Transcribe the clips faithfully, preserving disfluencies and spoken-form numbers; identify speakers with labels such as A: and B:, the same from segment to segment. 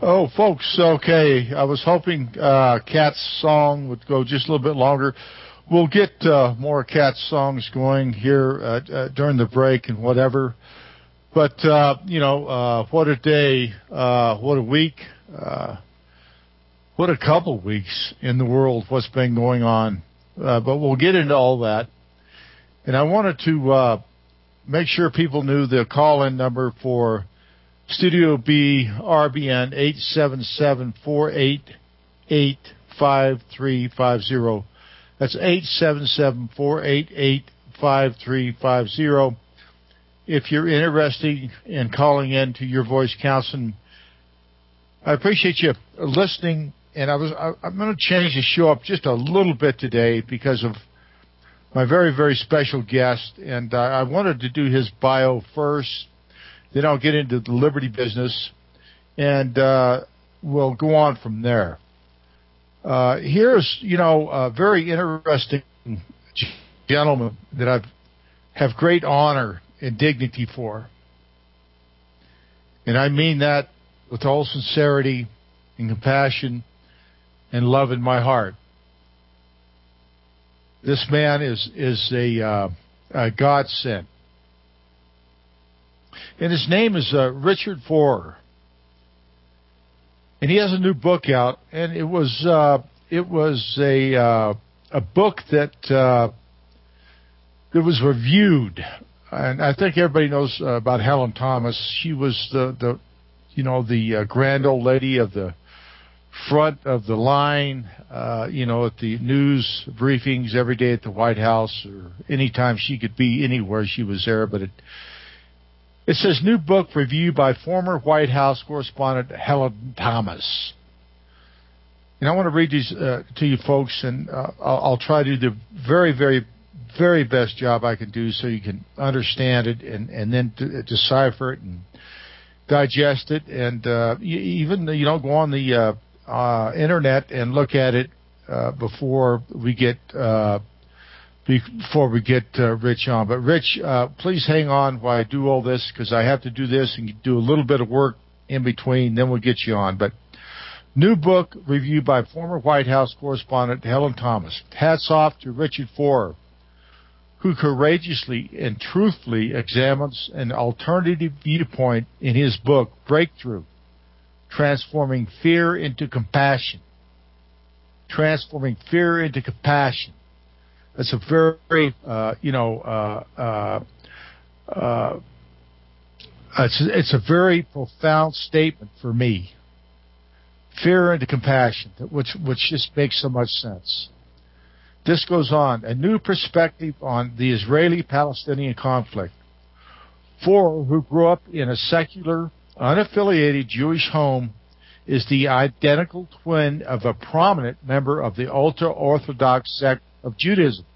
A: Oh, folks, okay. I was hoping uh, Kat's song would go just a little bit longer. We'll get uh, more Kat's songs going here uh, uh, during the break and whatever. But, uh, you know, uh, what a day, uh, what a week, uh, what a couple weeks in the world, what's been going on. Uh, but we'll get into all that. And I wanted to uh, make sure people knew the call-in number for Studio B, R B N, eight seven seven, four eight eight, five three five zero. That's eight seven seven, four eight eight, five three five zero. If you're interested in calling in to Your Voice Counseling, I appreciate you listening. And I was, I, I'm going to change the show up just a little bit today because of my very, very special guest. And uh, I wanted to do his bio first. Then I'll get into the Liberty business, and uh, we'll go on from there. Uh, here's, you know, a very interesting gentleman that I have great honor and dignity for. And I mean that with all sincerity and compassion and love in my heart. This man is, is a, uh, a godsend. And his name is uh, Richard Foer, and he has a new book out. And it was uh, it was a uh, a book that uh, that was reviewed, and I think everybody knows uh, about Helen Thomas. She was the the you know the uh, grand old lady of the front of the line, uh, you know, at the news briefings every day at the White House, or anytime she could be anywhere, she was there. But it It says, new book review by former White House correspondent Helen Thomas. And I want to read these uh, to you folks, and uh, I'll, I'll try to do the very, very, very best job I can do so you can understand it and, and then d- decipher it and digest it. And uh, you, even, you know, go on the uh, uh, Internet and look at it uh, before we get uh before we get uh, Rich on. But, Rich, uh, please hang on while I do all this, because I have to do this and do a little bit of work in between, then we'll get you on. But new book reviewed by former White House correspondent Helen Thomas. Hats off to Richard Foer, who courageously and truthfully examines an alternative viewpoint in his book, Breakthrough, Transforming Fear into Compassion. Transforming Fear into Compassion. It's a very, uh, you know, uh, uh, uh, it's, it's a very profound statement for me. Fear into compassion, which which just makes so much sense. This goes on. A new perspective on the Israeli-Palestinian conflict. Foer, who grew up in a secular, unaffiliated Jewish home, is the identical twin of a prominent member of the ultra-Orthodox sect of Judaism,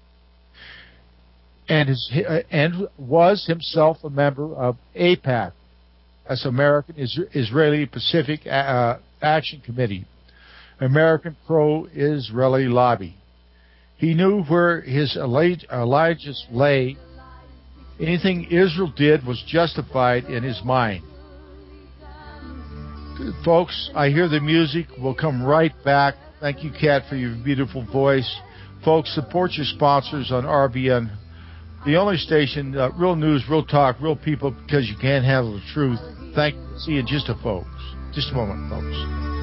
A: and his, and was himself a member of A PAC, that's American Israeli Pacific uh, Action Committee, American pro-Israeli lobby. He knew where his allegiance lay. Anything Israel did was justified in his mind. Folks, I hear the music. We'll come right back. Thank you, Kat, for your beautiful voice. Folks, support your sponsors on R B N, the only station, uh, real news, real talk, real people, because you can't handle the truth. Thank you. See you in just a folks. Just a moment, folks.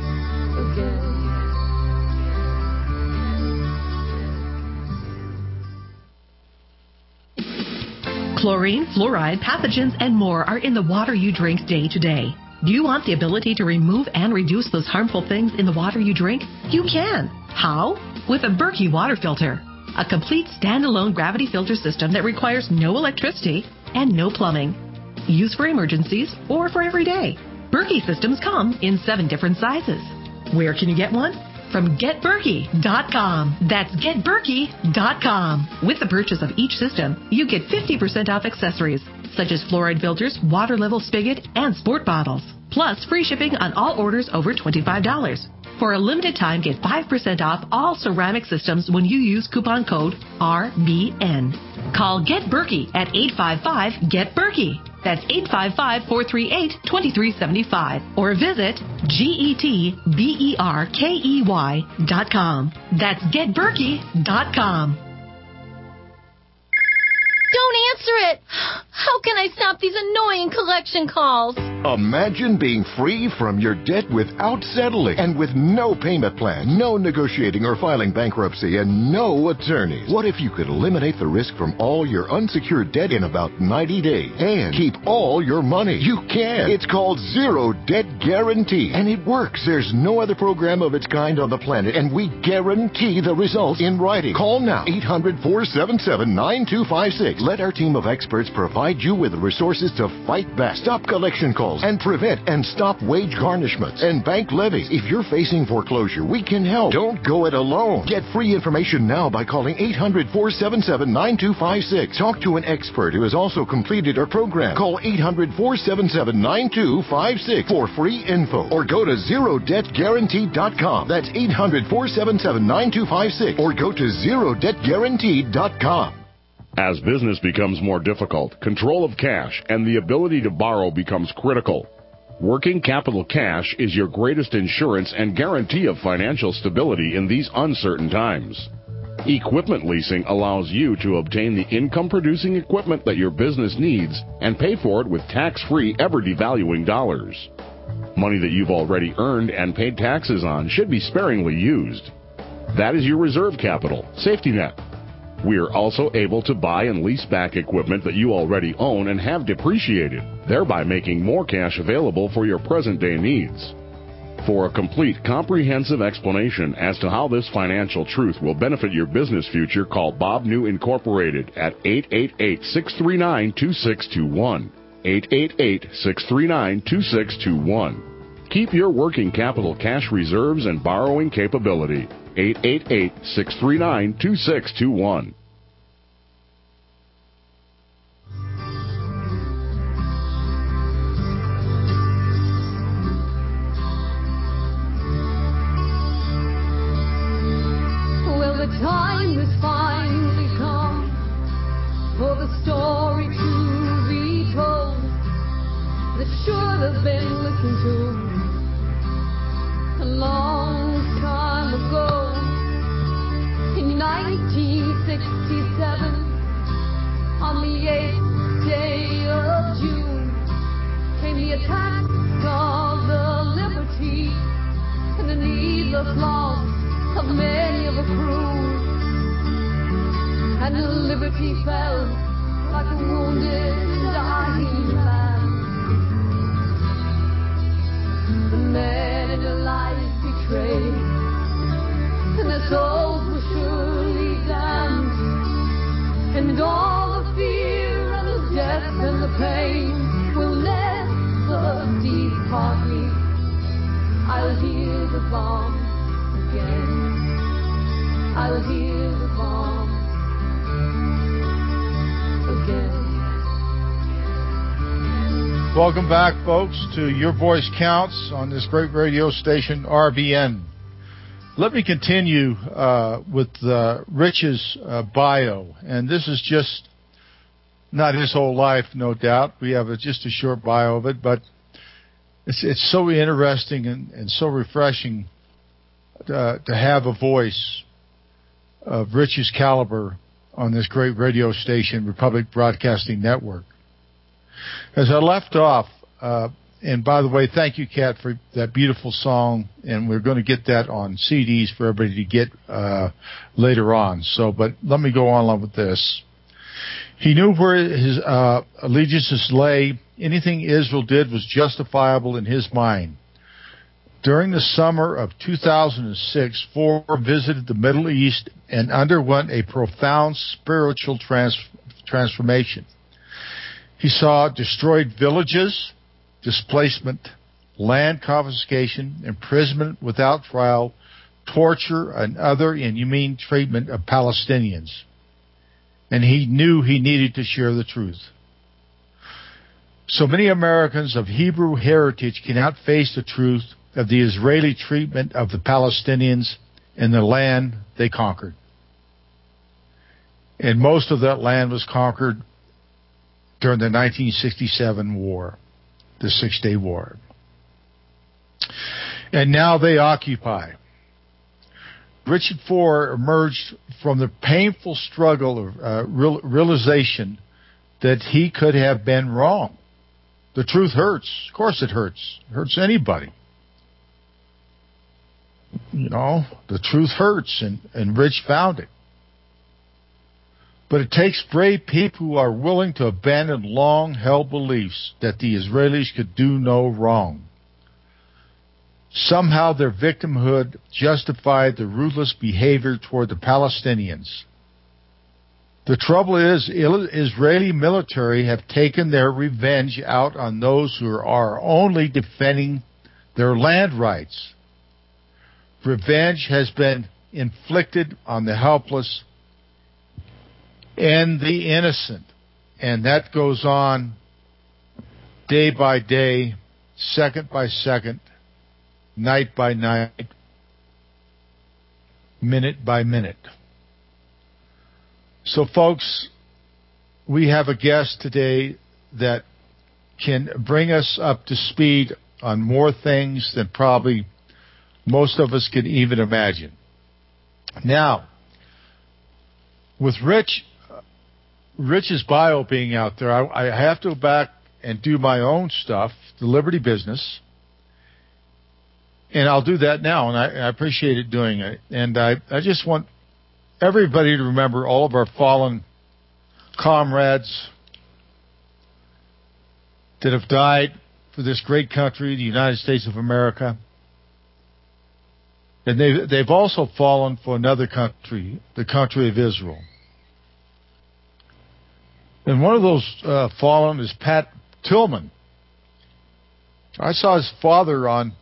B: Chlorine, fluoride, pathogens, and more are in the water you drink day to day. Do you want the ability to remove and reduce those harmful things in the water you drink? You can. How? With a Berkey water filter, a complete standalone gravity filter system that requires no electricity and no plumbing. Used for emergencies or for every day. Berkey systems come in seven different sizes. Where can you get one? From get berkey dot com. That's get berkey dot com. With the purchase of each system, you get fifty percent off accessories, such as fluoride filters, water level spigot, and sport bottles. Plus, free shipping on all orders over twenty-five dollars. For a limited time, get five percent off all ceramic systems when you use coupon code R B N. Call Get Berkey at eight five five, get berkey. That's eight five five, four three eight, two three seven five. Or visit G E T B E R K E Y dot com. That's get berkey dot com.
C: Don't answer it! How can I stop these annoying collection calls?
D: Imagine being free from your debt without settling and with no payment plan, no negotiating or filing bankruptcy, and no attorneys. What if you could eliminate the risk from all your unsecured debt in about ninety days and keep all your money? You can. It's called Zero Debt Guarantee, and it works. There's no other program of its kind on the planet, and we guarantee the results in writing. Call now, eight hundred, four seven seven, nine two five six. Let our team of experts provide you with the resources to fight back, stop collection calls, and prevent and stop wage garnishments and bank levies. If you're facing foreclosure, we can help. Don't go it alone. Get free information now by calling eight hundred, four seven seven, nine two five six. Talk to an expert who has also completed our program. Call eight hundred, four seven seven, nine two five six for free info, or go to zero debt guarantee dot com. That's eight hundred, four seven seven, nine two five six, or go to zero debt guarantee dot com.
E: As business becomes more difficult, control of cash and the ability to borrow becomes critical. Working capital cash is your greatest insurance and guarantee of financial stability in these uncertain times. Equipment leasing allows you to obtain the income-producing equipment that your business needs and pay for it with tax-free, ever-devaluing dollars. Money that you've already earned and paid taxes on should be sparingly used. That is your reserve capital, safety net. We are also able to buy and lease back equipment that you already own and have depreciated, thereby making more cash available for your present-day needs. For a complete, comprehensive explanation as to how this financial truth will benefit your business future, call Bob New Incorporated at eight eight eight, six three nine, two six two one. eight eight eight, six three nine, two six two one. Keep your working capital cash reserves and borrowing capability. eight eight eight, six three nine, two six two one.
F: Well, the time has finally come for the story to be told that should have been listened to a long time ago. In nineteen sixty-seven, on the eighth day of June, came the attack of the Liberty and the needless loss of many of the crew. And the Liberty fell like a wounded, dying man. The men in the life betrayed, and their souls were surely damned. And all the fear and the death and the pain will never depart me. I'll hear the bomb again. I'll hear the bomb again.
A: Welcome back, folks, to Your Voice Counts on this great radio station, R B N. Let me continue uh, with uh, Rich's uh, bio, and this is just not his whole life, no doubt. We have a, just a short bio of it, but it's, it's so interesting and, and so refreshing uh, to have a voice of Rich's caliber on this great radio station, Republic Broadcasting Network. As I left off, uh, and by the way, thank you, Kat, for that beautiful song, and we're going to get that on C Ds for everybody to get uh, later on. So, but let me go on with this. He knew where his uh, allegiances lay. Anything Israel did was justifiable in his mind. During the summer of two thousand six, Ford visited the Middle East and underwent a profound spiritual trans- transformation. He saw destroyed villages, displacement, land confiscation, imprisonment without trial, torture, and other inhumane treatment of Palestinians. And he knew he needed to share the truth. So many Americans of Hebrew heritage cannot face the truth of the Israeli treatment of the Palestinians in the land they conquered. And most of that land was conquered during the nineteen sixty-seven war, the Six-Day War. And now they occupy. Richard Foer emerged from the painful struggle of uh, real, realization that he could have been wrong. The truth hurts. Of course it hurts. It hurts anybody. You know, the truth hurts, and, and Rich found it. But it takes brave people who are willing to abandon long-held beliefs that the Israelis could do no wrong. Somehow their victimhood justified the ruthless behavior toward the Palestinians. The trouble is, Israeli military have taken their revenge out on those who are only defending their land rights. Revenge has been inflicted on the helpless and the innocent. And that goes on day by day, second by second, night by night, minute by minute. So, folks, we have a guest today that can bring us up to speed on more things than probably most of us could even imagine. Now, with Rich, Rich's bio being out there, I, I have to go back and do my own stuff, the Liberty Business, and I'll do that now, and I, I appreciate it doing it. And I, I just want everybody to remember all of our fallen comrades that have died for this great country, the United States of America. And they've, they've also fallen for another country, the country of Israel. And one of those uh, fallen is Pat Tillman. I saw his father on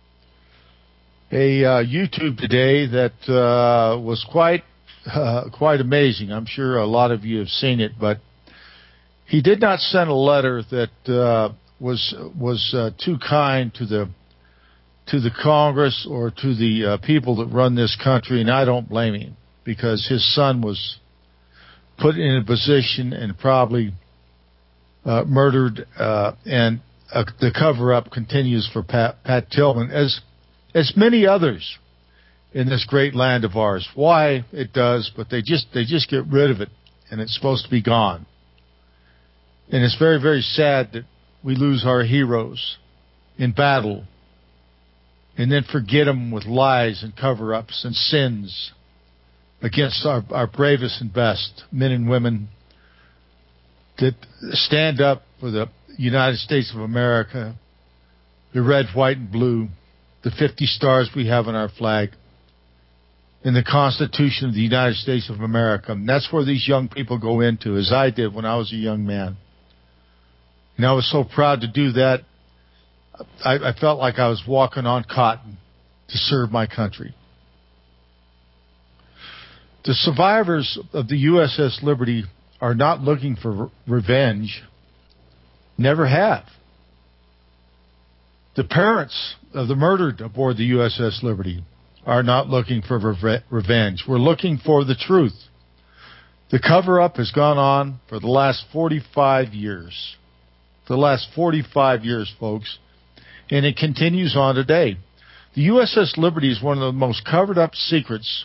A: a uh, YouTube today that uh, was quite uh, quite amazing. I'm sure a lot of you have seen it, but he did not send a letter that uh, was was uh, too kind to the to the Congress or to the uh, people that run this country, and I don't blame him, because his son was put in a position and probably uh, murdered, uh, and uh, the cover-up continues for Pat, Pat Tillman, as as many others in this great land of ours. Why? It does, but they just they just get rid of it, and it's supposed to be gone. And it's very, very sad that we lose our heroes in battle and then forget them with lies and cover-ups and sins against our, our bravest and best men and women that stand up for the United States of America, the red, white, and blue, the fifty stars we have on our flag, and the Constitution of the United States of America. And that's where these young people go into, as I did when I was a young man. And I was so proud to do that. I, I felt like I was walking on cotton to serve my country. The survivors of the U S S Liberty are not looking for re- revenge. Never have. The parents of the murdered aboard the U S S Liberty are not looking for re- revenge. We're looking for the truth. The cover-up has gone on for the last forty-five years. The last forty-five years, folks. And it continues on today. The U S S Liberty is one of the most covered-up secrets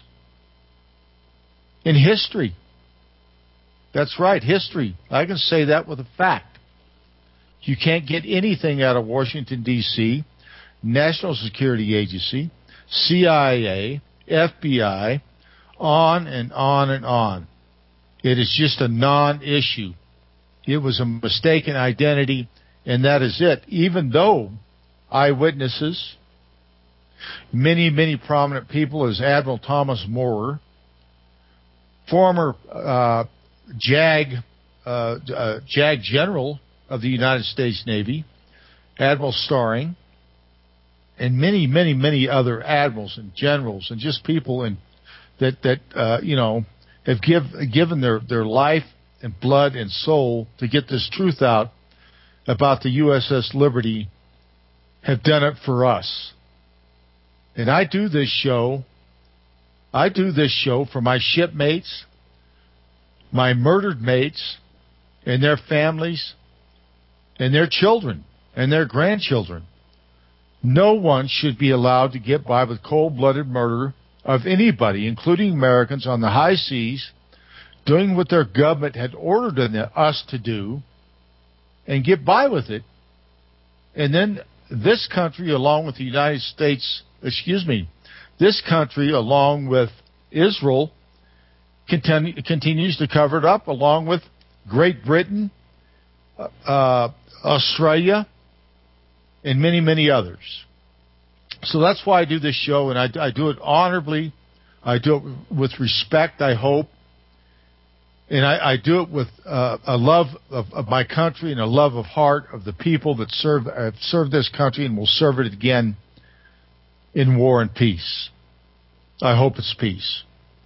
A: in history. That's right, history. I can say that with a fact. You can't get anything out of Washington, D C, National Security Agency, C I A, F B I, on and on and on. It is just a non-issue. It was a mistaken identity, and that is it. Even though eyewitnesses, many, many prominent people, as Admiral Thomas Moorer, former uh, JAG uh, uh, JAG General of the United States Navy, Admiral Starring, and many, many, many other admirals and generals and just people in, that that uh, you know have give, given their, their life and blood and soul to get this truth out about the U S S Liberty, have done it for us. And I do this show, I do this show for my shipmates, my murdered mates, and their families and their children and their grandchildren. No one should be allowed to get by with cold-blooded murder of anybody, including Americans on the high seas, doing what their government had ordered us to do, and get by with it. And then this country, along with the United States, excuse me, this country, along with Israel, continue, continues to cover it up, along with Great Britain, uh, Australia, and many, many others. So that's why I do this show, and I, I do it honorably. I do it with respect, I hope. And I, I do it with uh, a love of, of my country and a love of heart of the people that serve have served this country and will serve it again in war and peace. I hope it's peace.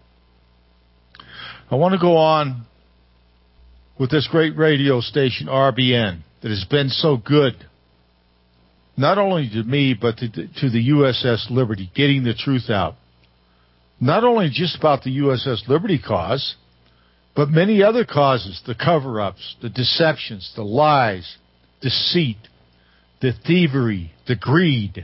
A: I want to go on with this great radio station, R B N, that has been so good, not only to me, but to, to the U S S Liberty, getting the truth out. Not only just about the U S S Liberty cause, but many other causes, the cover-ups, the deceptions, the lies, deceit, the thievery, the greed.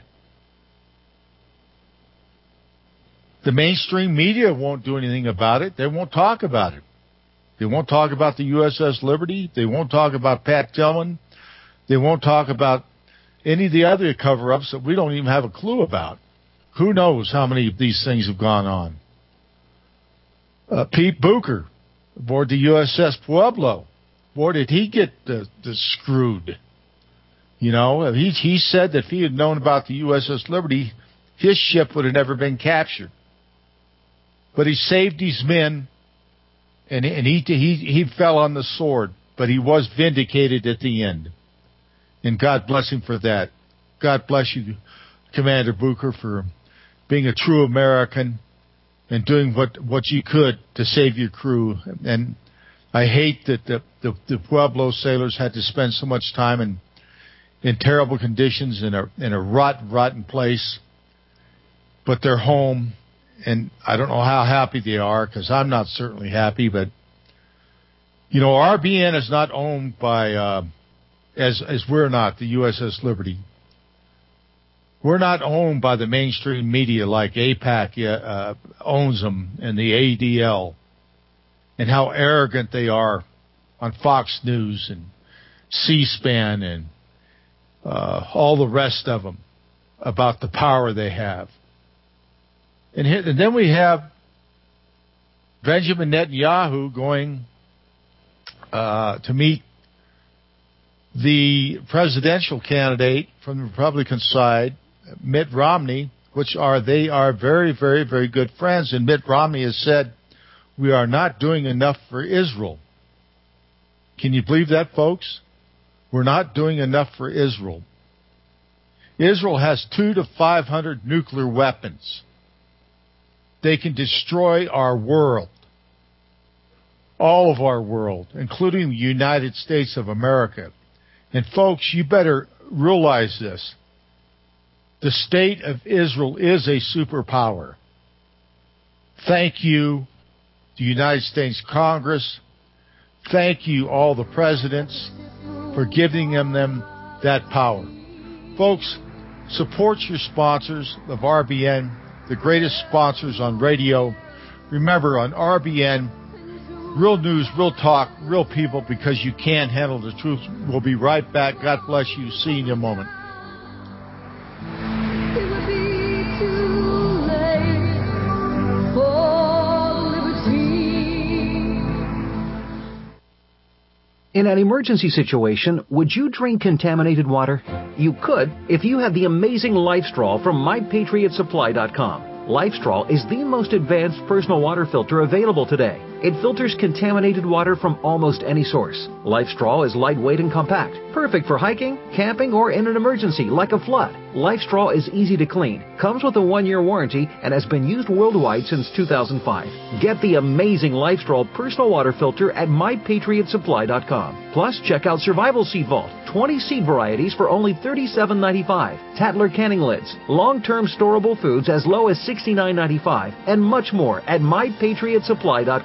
A: The mainstream media won't do anything about it. They won't talk about it. They won't talk about the U S S Liberty. They won't talk about Pat Tillman. They won't talk about any of the other cover-ups that we don't even have a clue about. Who knows how many of these things have gone on? Uh, Pete Booker, aboard the U S S Pueblo. Boy, did he get uh, the screwed. You know, he, he said that if he had known about the U S S Liberty, his ship would have never been captured. But he saved these men, and, and he, he, he fell on the sword, but he was vindicated at the end. And God bless him for that. God bless you, Commander Booker, for being a true American and doing what, what you could to save your crew. And I hate that the, the, the Pueblo sailors had to spend so much time in in terrible conditions in a in a rot, rotten place. But they're home, and I don't know how happy they are, because I'm not certainly happy. But, you know, R B N is not owned by, uh, as as we're not, the U S S Liberty. We're not owned by the mainstream media like AIPAC uh, owns them, and the A D L, and how arrogant they are on Fox News and C-SPAN and uh, all the rest of them about the power they have. And, here, and then we have Benjamin Netanyahu going uh, to meet the presidential candidate from the Republican side, Mitt Romney, which are, they are very, very, very good friends. And Mitt Romney has said, we are not doing enough for Israel. Can you believe that, folks? We're not doing enough for Israel. Israel has two to five hundred nuclear weapons. They can destroy our world. All of our world, including the United States of America. And folks, you better realize this. The state of Israel is a superpower. Thank you, the United States Congress. Thank you, all the presidents, for giving them, them that power. Folks, support your sponsors of R B N, the greatest sponsors on radio. Remember, on R B N, real news, real talk, real people, because you can't handle the truth. We'll be right back. God bless you. See you in a moment.
F: It would be too late for liberty.
G: In an emergency situation, would you drink contaminated water? You could if you had the amazing LifeStraw from my patriot supply dot com. LifeStraw is the most advanced personal water filter available today. It filters contaminated water from almost any source. LifeStraw is lightweight and compact, perfect for hiking, camping, or in an emergency like a flood. LifeStraw is easy to clean, comes with a one-year warranty, and has been used worldwide since two thousand five. Get the amazing LifeStraw personal water filter at my patriot supply dot com. Plus, check out Survival Seed Vault, twenty seed varieties for only thirty-seven ninety-five, Tatler canning lids, long-term storable foods as low as sixty-nine ninety-five, and much more at my patriot supply dot com.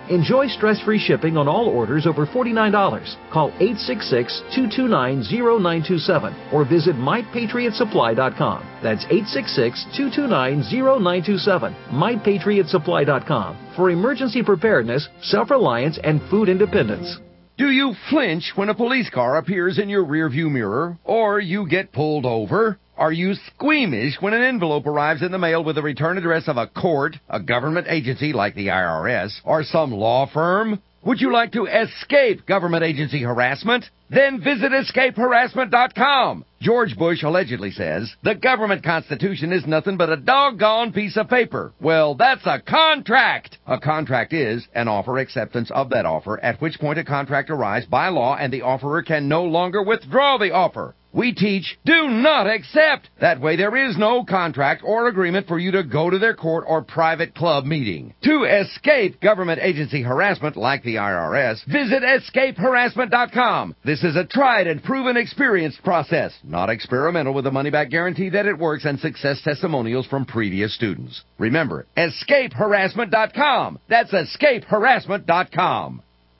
G: Enjoy stress-free shipping on all orders over forty-nine dollars. Call eight six six, two two nine, zero nine two seven or visit my patriot supply dot com. That's eight six six, two two nine, zero nine two seven, my patriot supply dot com for emergency preparedness, self-reliance, and food independence.
H: Do you flinch when a police car appears in your rearview mirror or you get pulled over? Are you squeamish when an envelope arrives in the mail with the return address of a court, a government agency like the I R S, or some law firm? Would you like to escape government agency harassment? Then visit escape harassment dot com. George Bush allegedly says, the government constitution is nothing but a doggone piece of paper. Well, that's a contract. A contract is an offer acceptance of that offer, at which point a contract arrives by law and the offerer can no longer withdraw the offer. We teach, do not accept. That way there is no contract or agreement for you to go to their court or private club meeting. To escape government agency harassment like the I R S, visit escape harassment dot com. This is a tried and proven experienced process, not experimental, with a money-back guarantee that it works and success testimonials from previous students. Remember, escape harassment dot com. That's escape harassment dot com.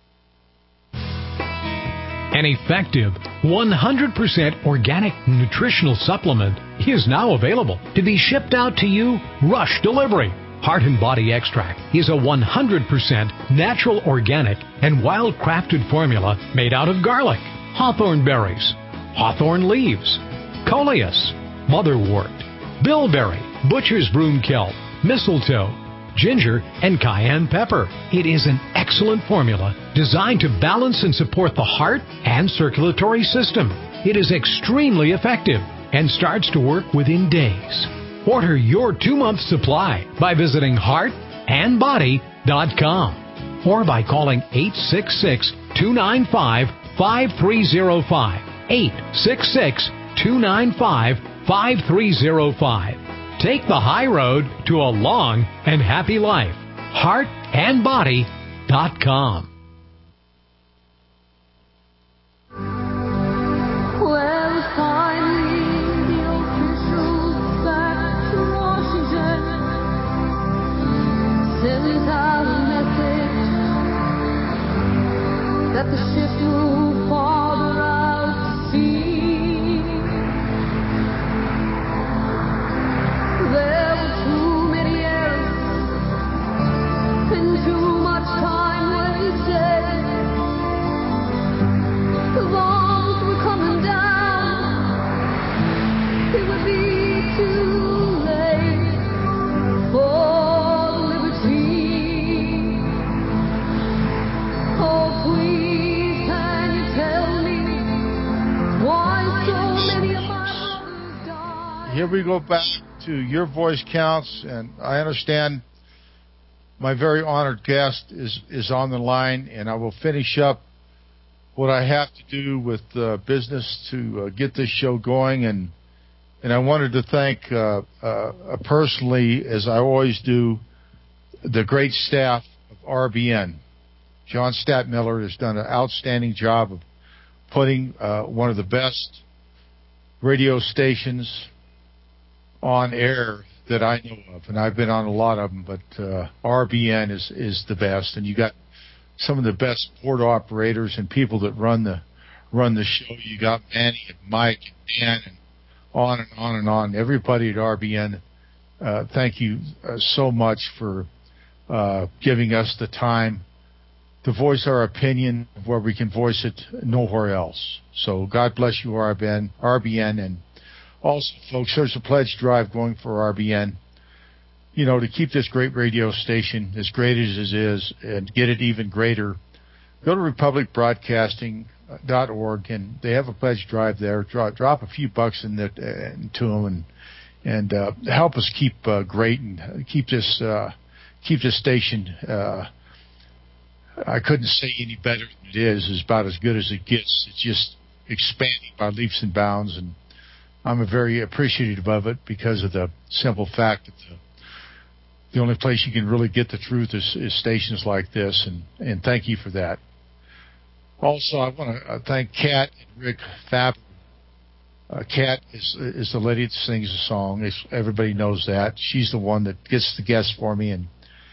I: An effective one hundred percent organic nutritional supplement is now available to be shipped out to you rush delivery. Heart and Body Extract is a one hundred percent natural, organic, and wild-crafted formula made out of garlic, hawthorn berries, hawthorn leaves, coleus, motherwort, bilberry, butcher's broom kelp, mistletoe, ginger, and cayenne pepper. It is an excellent formula designed to balance and support the heart and circulatory system. It is extremely effective and starts to work within days. Order your two-month supply by visiting heart and body dot com or by calling eight six six, two nine five, five three zero five, eight six six, two nine five, five three zero five. Take the high road to a long and happy life. heart and body dot com.
F: Well, finally, the officials back to Washington sends out a message that the ship moved farther out to sea. There were too many errors and too much time wasted. The bombs were coming down. It would be too late for liberty. Oh, please, can you tell me why so many of my brothers died?
A: Here we go back to Your Voice Counts, and I understand my very honored guest is, is on the line, and I will finish up what I have to do with uh, business to uh, get this show going, and and I wanted to thank uh, uh, personally, as I always do, the great staff of R B N. John Stadtmiller has done an outstanding job of putting uh, one of the best radio stations on air that I know of, and I've been on a lot of them, but uh, R B N is, is the best, and you got some of the best board operators and people that run the run the show. You got Manny and Mike and Dan and on and on and on. Everybody at R B N, uh, thank you uh, so much for uh, giving us the time to voice our opinion where we can voice it nowhere else. So God bless you, R B N, R B N, and also, folks, there's a pledge drive going for R B N, you know, to keep this great radio station as great as it is and get it even greater. Go to republic broadcasting dot org, and they have a pledge drive there. Drop, drop a few bucks in the, uh, into them and and uh, help us keep uh, great and keep this uh, keep this station. Uh, I couldn't say any better than it is. It's about as good as it gets. It's just expanding by leaps and bounds, and I'm very appreciative of it because of the simple fact that the, the only place you can really get the truth is, is stations like this, and, and thank you for that. Also, I want to thank Kat and Rick Faber. Uh, Kat is is the lady that sings the song. It's, everybody knows that. She's the one that gets the guests for me, and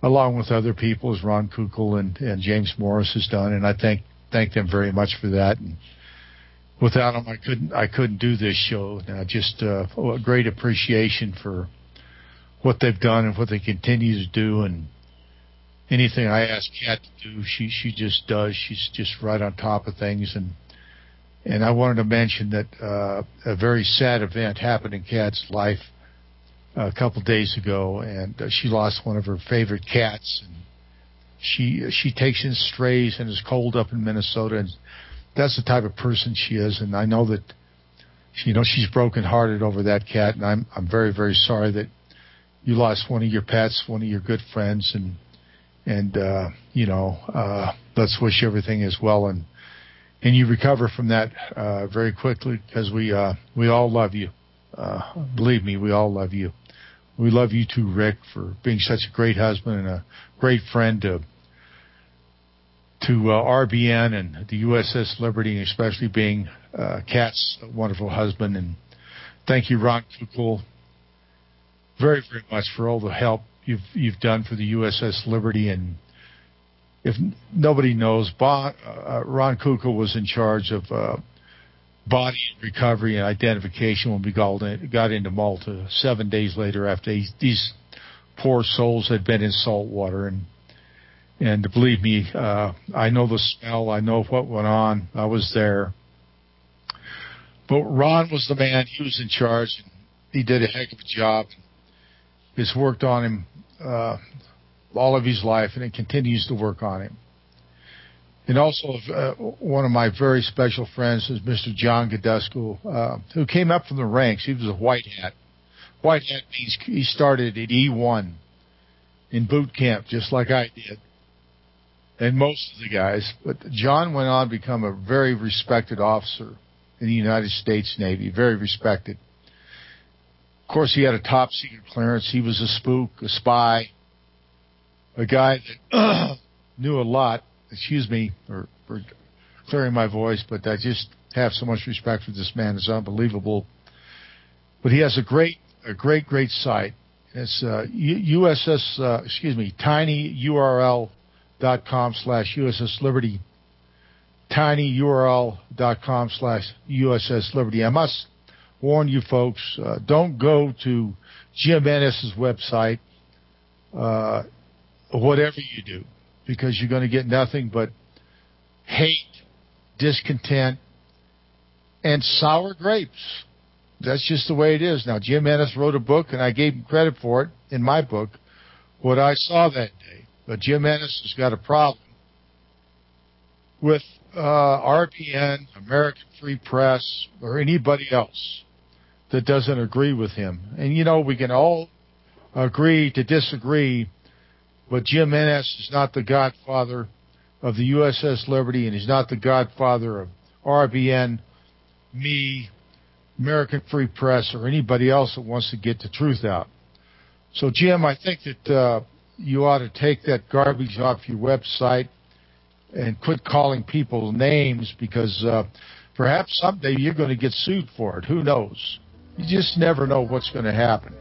A: along with other people, as Ron Kukl and, and James Morris has done, and I thank thank them very much for that. And without them, I couldn't I couldn't do this show. Now, just uh, a great appreciation for what they've done and what they continue to do, and anything I ask Kat to do, she she just does. She's just right on top of things. And and I wanted to mention that uh, a very sad event happened in Kat's life a couple days ago, and uh, she lost one of her favorite cats. And she she takes in strays and is cold up in Minnesota, and that's the type of person she is. And I know that she, you know she's brokenhearted over that cat, and I'm I'm very very sorry that you lost one of your pets, one of your good friends, and and uh, you know uh, let's wish everything as well, and and you recover from that uh, very quickly, because we uh, we all love you. Uh, believe me, we all love you. We love you too, Rick, for being such a great husband and a great friend to to uh, R B N and the U S S Liberty, and especially being uh, Kat's wonderful husband. And thank you, Ron Kukl, very, very much for all the help you've you've done for the U S S Liberty. And if nobody knows, Bon, uh, Ron Kukl was in charge of uh, body recovery and identification when we got, in, got into Malta seven days later after these, these poor souls had been in salt water. And and believe me, uh, I know the smell. I know what went on. I was there. But Ron was the man. He was in charge, and he did a heck of a job. It's worked on him uh, all of his life, and it continues to work on him. And also, uh, one of my very special friends is Mister John Godesco, uh, who came up from the ranks. He was a white hat. White hat means he started at E one in boot camp, just like I did, and most of the guys. But John went on to become a very respected officer in the United States Navy, very respected. Of course, he had a top-secret clearance. He was a spook, a spy, a guy that uh, knew a lot. Excuse me for, for clearing my voice, but I just have so much respect for this man. It's unbelievable. But he has a great, a great, great site. It's uh, U S S, uh, excuse me, tinyurl dot com slash U S S Liberty. tinyurl dot com slash U S S Liberty. I must warn you folks, uh, don't go to Jim Ennis's website, uh, whatever you do, because you're going to get nothing but hate, discontent, and sour grapes. That's just the way it is. Now, Jim Ennis wrote a book, and I gave him credit for it in my book, what I saw that day. But Jim Ennis has got a problem with uh, R P N, American Free Press, or anybody else that doesn't agree with him. And, you know, we can all agree to disagree, but Jim Ennis is not the godfather of the U S S Liberty, and he's not the godfather of R B N, me, American Free Press, or anybody else that wants to get the truth out. So, Jim, I think that uh, you ought to take that garbage off your website and quit calling people names, because uh, perhaps someday you're going to get sued for it. Who knows? You just never know what's going to happen.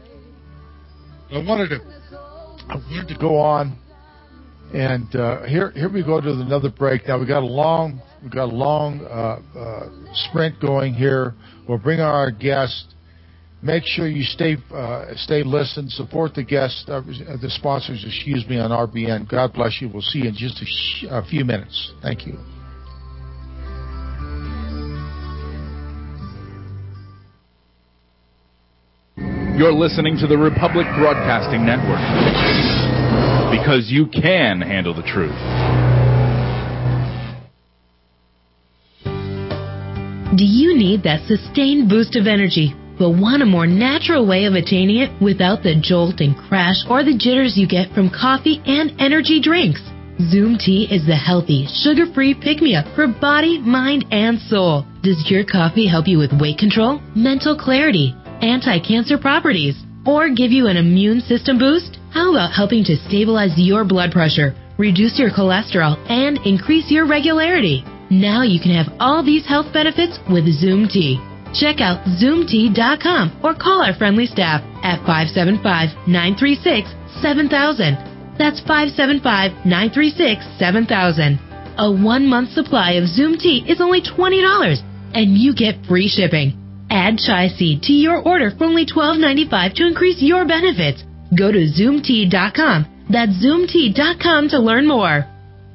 A: I wanted to, I wanted to go on, and uh, here, here we go to another break. Now we got a long, we got a long uh, uh, sprint going here. We'll bring on our guest. Make sure you stay, uh, stay listened. Support the guests, uh, the sponsors. Excuse me, on R B N. God bless you. We'll see you in just a, sh- a few minutes. Thank you.
J: You're listening to the Republic Broadcasting Network, because you can handle the truth.
B: Do you need that sustained boost of energy, but want a more natural way of attaining it without the jolt and crash or the jitters you get from coffee and energy drinks? Zoom Tea is the healthy, sugar-free pick-me-up for body, mind, and soul. Does your coffee help you with weight control, mental clarity, anti-cancer properties, or give you an immune system boost? How about helping to stabilize your blood pressure, reduce your cholesterol, and increase your regularity? Now you can have all these health benefits with Zoom Tea. Check out zoom tea dot com or call our friendly staff at five seven five, nine three six, seven thousand. That's five seven five, nine three six, seven thousand. A one-month supply of Zoom Tea is only twenty dollars, and you get free shipping. Add Chai Seed to your order for only twelve ninety-five to increase your benefits. Go to zoom tea dot com. That's zoom tea dot com to learn more.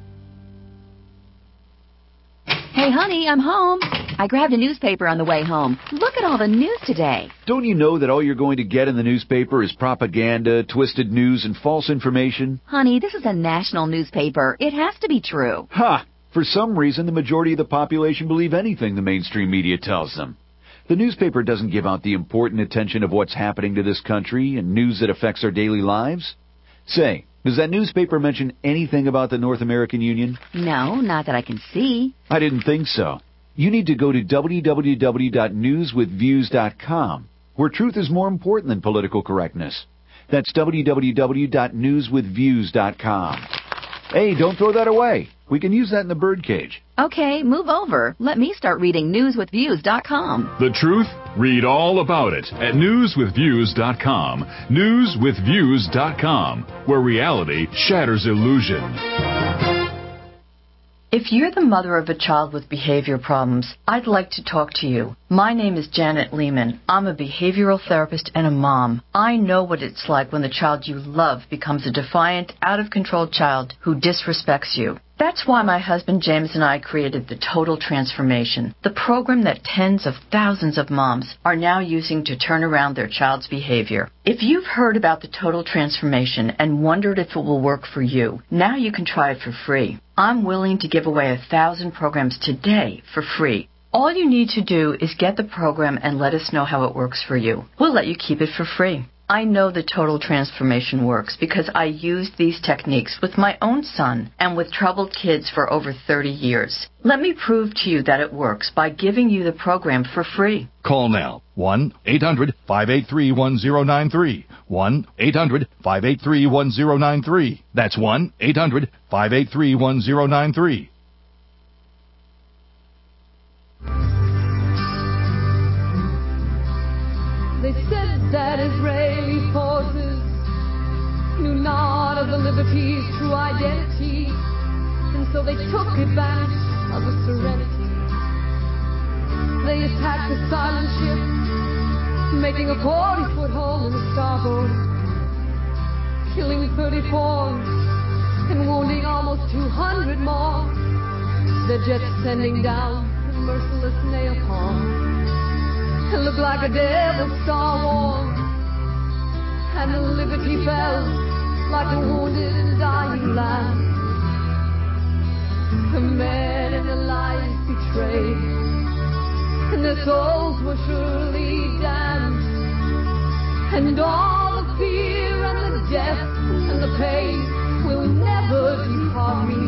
K: Hey, honey, I'm home. I grabbed a newspaper on the way home. Look at all the news today.
L: Don't you know that all you're going to get in the newspaper is propaganda, twisted news, and false information?
K: Honey, this is a national newspaper. It has to be true.
L: Ha! For some reason, the majority of the population believe anything the mainstream media tells them. The newspaper doesn't give out the important attention of what's happening to this country and news that affects our daily lives. Say, does that newspaper mention anything about the North American Union?
K: No, not that I can see.
L: I didn't think so. You need to go to w w w dot news with views dot com, where truth is more important than political correctness. That's w w w dot news with views dot com. Hey, don't throw that away. We can use that in the birdcage.
K: Okay, move over. Let me start reading news with views dot com.
M: The truth? Read all about it at news with views dot com. news with views dot com, where reality shatters illusion.
N: If you're the mother of a child with behavior problems, I'd like to talk to you. My name is Janet Lehman. I'm a behavioral therapist and a mom. I know what it's like when the child you love becomes a defiant, out-of-control child who disrespects you. That's why my husband James and I created the Total Transformation, the program that tens of thousands of moms are now using to turn around their child's behavior. If you've heard about the Total Transformation and wondered if it will work for you, now you can try it for free. I'm willing to give away a thousand programs today for free. All you need to do is get the program and let us know how it works for you. We'll let you keep it for free. I know the Total Transformation works because I used these techniques with my own son and with troubled kids for over thirty years. Let me prove to you that it works by giving you the program for free.
O: Call now. one eight hundred five eight three one zero nine three. one eight hundred five eight three one zero nine three. That's one eight hundred five eight three one zero nine three.
F: They said that Israeli forces knew not of the liberty's true identity, and so they took advantage of the serenity. They attacked the silent ship, making a forty-foot hole in the starboard, killing thirty-four and wounding almost two hundred more. Their jets sending down merciless napalm. It looked like a devil's Star Wars, and the liberty fell like a wounded and dying lamb. The men and the lies betrayed, and their souls were surely damned. And all the fear and the death and the pain will never depart me.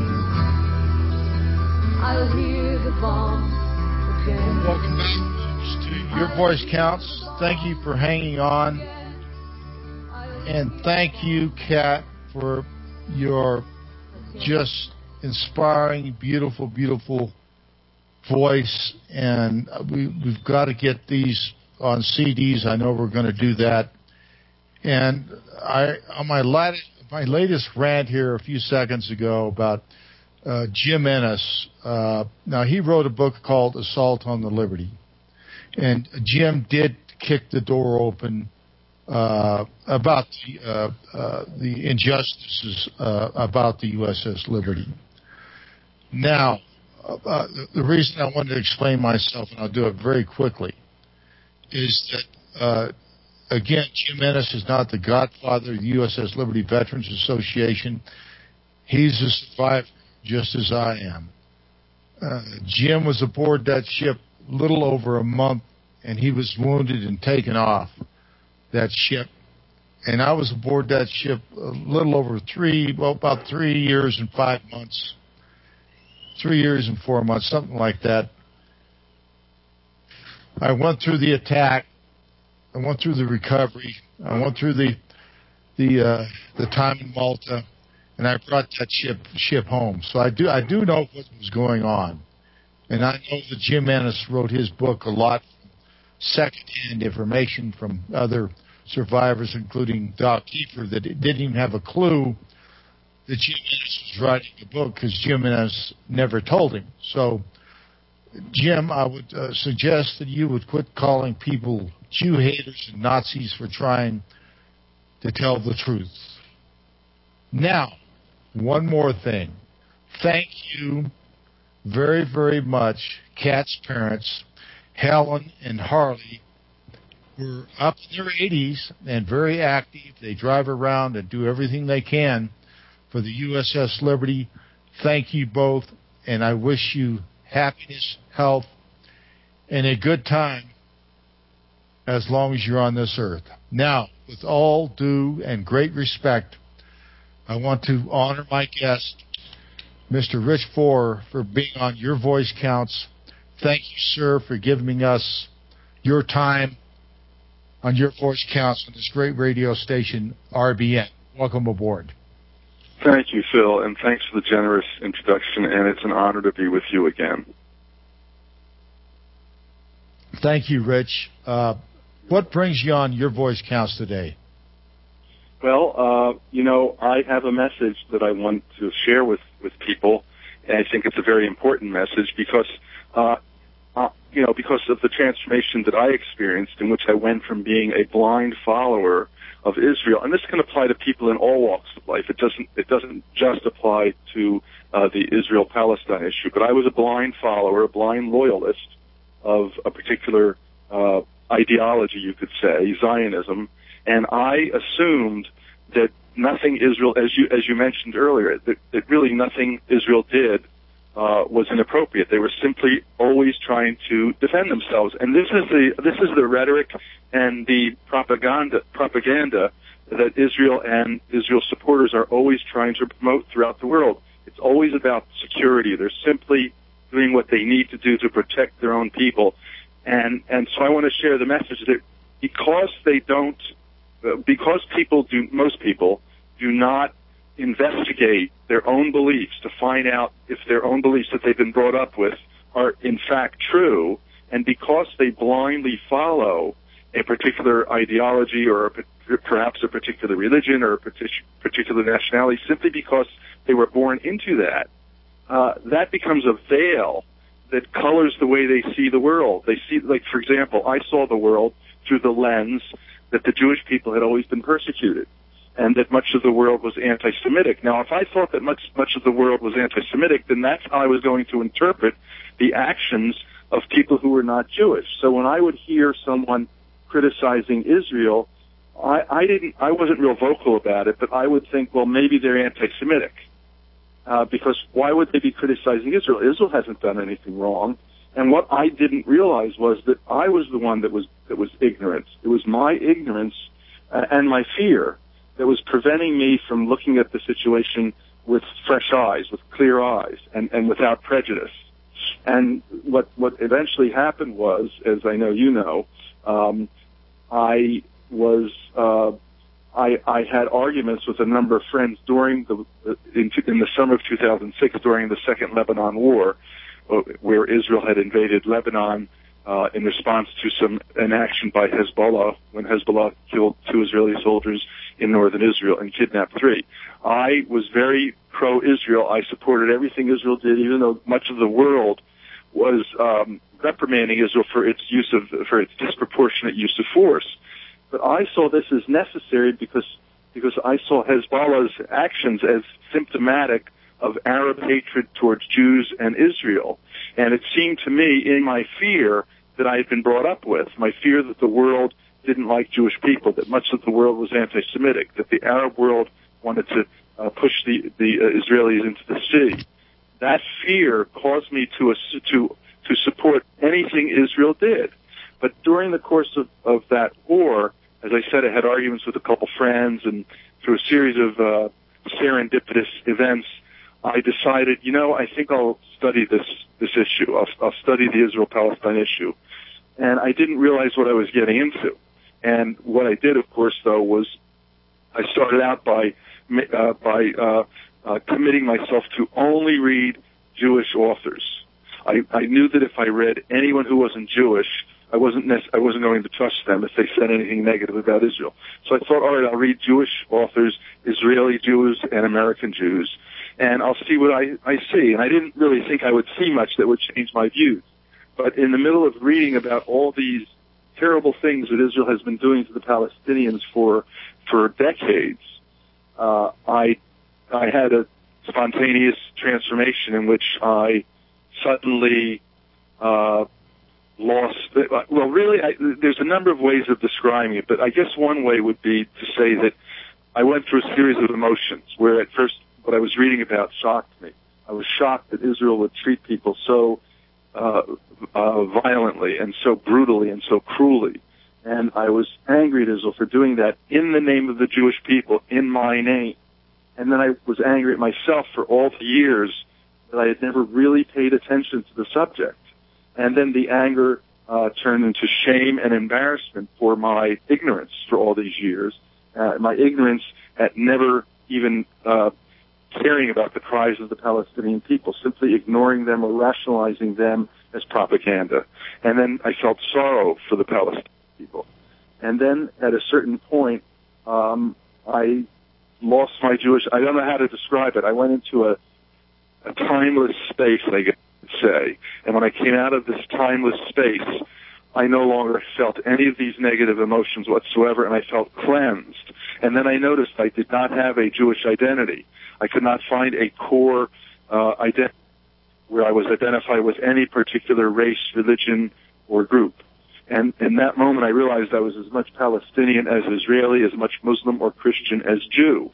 F: I'll hear the bomb again.
A: Welcome back. Your voice counts. Thank you for hanging on. And thank you, Kat, for your just inspiring, beautiful, beautiful voice. And we, we've got to get these on C Ds. I know we're going to do that. And I, on my latest, my latest rant here a few seconds ago about uh, Jim Ennis. Uh, now, he wrote a book called Assault on the Liberty. And Jim did kick the door open uh, about the, uh, uh, the injustices uh, about the U S S Liberty. Now, uh, the reason I wanted to explain myself, and I'll do it very quickly, is that, uh, again, Jim Ennis is not the godfather of the U S S Liberty Veterans Association. He's a survivor, just as I am. Uh, Jim was aboard that ship little over a month, and he was wounded and taken off that ship. And I was aboard that ship a little over three, well, about three years and five months, three years and four months, something like that. I went through the attack. I went through the recovery. I went through the the uh, the time in Malta, and I brought that ship ship home. So I do I do know what was going on. And I know that Jim Ennis wrote his book a lot from secondhand information from other survivors, including Doc Kiefer, that didn't even have a clue that Jim Ennis was writing a book because Jim Ennis never told him. So, Jim, I would uh, suggest that you would quit calling people Jew haters and Nazis for trying to tell the truth. Now, one more thing. Thank you very, very much, Kat's parents, Helen and Harley, were up in their eighties and very active. They drive around and do everything they can for the U S S Liberty. Thank you both, and I wish you happiness, health, and a good time as long as you're on this earth. Now, with all due and great respect, I want to honor my guest, Mister Rich Forer, for being on Your Voice Counts. Thank you, sir, for giving us your time on Your Voice Counts on this great radio station, R B N. Welcome aboard.
P: Thank you, Phil, and thanks for the generous introduction, and it's an honor to be with you again.
A: Thank you, Rich. Uh, what brings you on Your Voice Counts today?
P: Well, uh, you know, I have a message that I want to share with, with people, and I think it's a very important message because, uh, uh, you know, because of the transformation that I experienced in which I went from being a blind follower of Israel, and this can apply to people in all walks of life. It doesn't, it doesn't just apply to uh, the Israel-Palestine issue, but I was a blind follower, a blind loyalist of a particular uh, ideology, you could say, Zionism, and I assumed that nothing Israel, as you as you mentioned earlier, that, that really nothing Israel did uh, was inappropriate. They were simply always trying to defend themselves, and this is the this is the rhetoric and the propaganda propaganda that Israel and Israel supporters are always trying to promote throughout the world. It's always about security. They're simply doing what they need to do to protect their own people, and and so I want to share the message that because they don't. Because people do, most people do not investigate their own beliefs to find out if their own beliefs that they've been brought up with are in fact true, and because they blindly follow a particular ideology or a, perhaps a particular religion or a particular nationality simply because they were born into that, uh, that becomes a veil that colors the way they see the world. They see, like, for example, I saw the world through the lens that the Jewish people had always been persecuted, and that much of the world was anti-Semitic. Now, if I thought that much much of the world was anti-Semitic, then that's how I was going to interpret the actions of people who were not Jewish. So when I would hear someone criticizing Israel, I, I didn't, I wasn't real vocal about it, but I would think, well, maybe they're anti-Semitic, uh, because why would they be criticizing Israel? Israel hasn't done anything wrong. And what I didn't realize was that I was the one that was that was ignorant. It was my ignorance uh, and my fear that was preventing me from looking at the situation with fresh eyes, with clear eyes, and, and without prejudice. And what what eventually happened was, as I know you know, um, I was uh, I, I had arguments with a number of friends during the in, in the summer of two thousand six during the Second Lebanon War, where Israel had invaded Lebanon uh, in response to some an action by Hezbollah when Hezbollah killed two Israeli soldiers in northern Israel and kidnapped three. I was very pro-Israel. I supported everything Israel did, even though much of the world was um, reprimanding Israel for its use of for its disproportionate use of force. But I saw this as necessary because because I saw Hezbollah's actions as symptomatic of Arab hatred towards Jews and Israel. And it seemed to me, in my fear that I had been brought up with, my fear that the world didn't like Jewish people, that much of the world was anti-Semitic, that the Arab world wanted to uh, push the, the uh, Israelis into the sea. That fear caused me to, uh, to, to support anything Israel did. But during the course of, of that war, as I said, I had arguments with a couple friends, and through a series of uh, serendipitous events, I decided, you know, I think I'll study this this issue. I'll, I'll study the Israel-Palestine issue. And I didn't realize what I was getting into. And what I did, of course, though, was I started out by uh, by uh, uh, committing myself to only read Jewish authors. I, I knew that if I read anyone who wasn't Jewish, I wasn't nec- I wasn't going to trust them if they said anything negative about Israel. So I thought, all right, I'll read Jewish authors, Israeli Jews and American Jews, and I'll see what I, I see. And I didn't really think I would see much that would change my views. But in the middle of reading about all these terrible things that Israel has been doing to the Palestinians for for decades, uh, I I had a spontaneous transformation in which I suddenly uh, lost. Well, really, I, there's a number of ways of describing it, but I guess one way would be to say that I went through a series of emotions where at first what I was reading about shocked me. I was shocked that Israel would treat people so uh, uh, violently and so brutally and so cruelly. And I was angry at Israel for doing that in the name of the Jewish people, in my name. And then I was angry at myself for all the years that I had never really paid attention to the subject. And then the anger uh, turned into shame and embarrassment for my ignorance for all these years. Uh, my ignorance at never even uh, caring about the cries of the Palestinian people, simply ignoring them or rationalizing them as propaganda. And then I felt sorrow for the Palestinian people. And then at a certain point, um, I lost my Jewish, I don't know how to describe it. I went into a, a timeless space, I guess you could say. And when I came out of this timeless space, I no longer felt any of these negative emotions whatsoever, and I felt cleansed. And then I noticed I did not have a Jewish identity. I could not find a core uh, identity where I was identified with any particular race, religion, or group. And in that moment, I realized I was as much Palestinian as Israeli, as much Muslim or Christian as Jew.